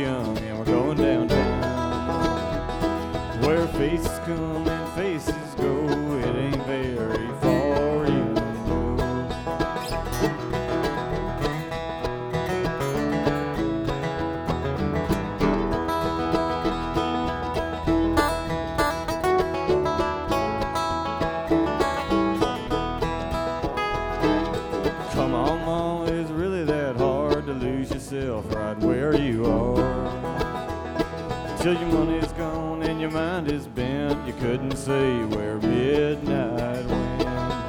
young and we're going downtown, where faces come and faces go. It ain't very far, you know. Come on, Mom, it's really that hard to lose yourself right where you are. Till your money's gone and your mind is bent, you couldn't say where midnight went.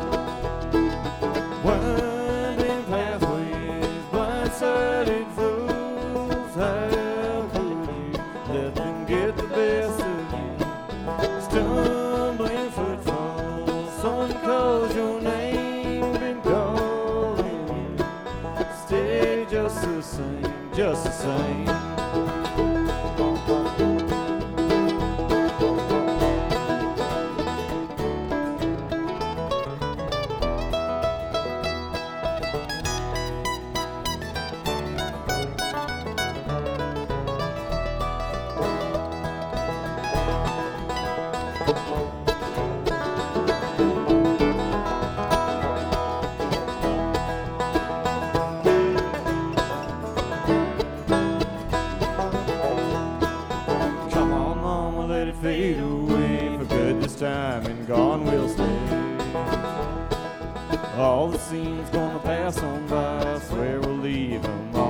Winding pathways, blindsided fools, how could you let them get the best of you? Stumbling footfalls, someone calls your name, been calling you. Stay just the same, just the same. Come on, Mama, let it fade away for good this time, and gone we'll stay. All the scenes gonna pass on by, I swear we'll leave them all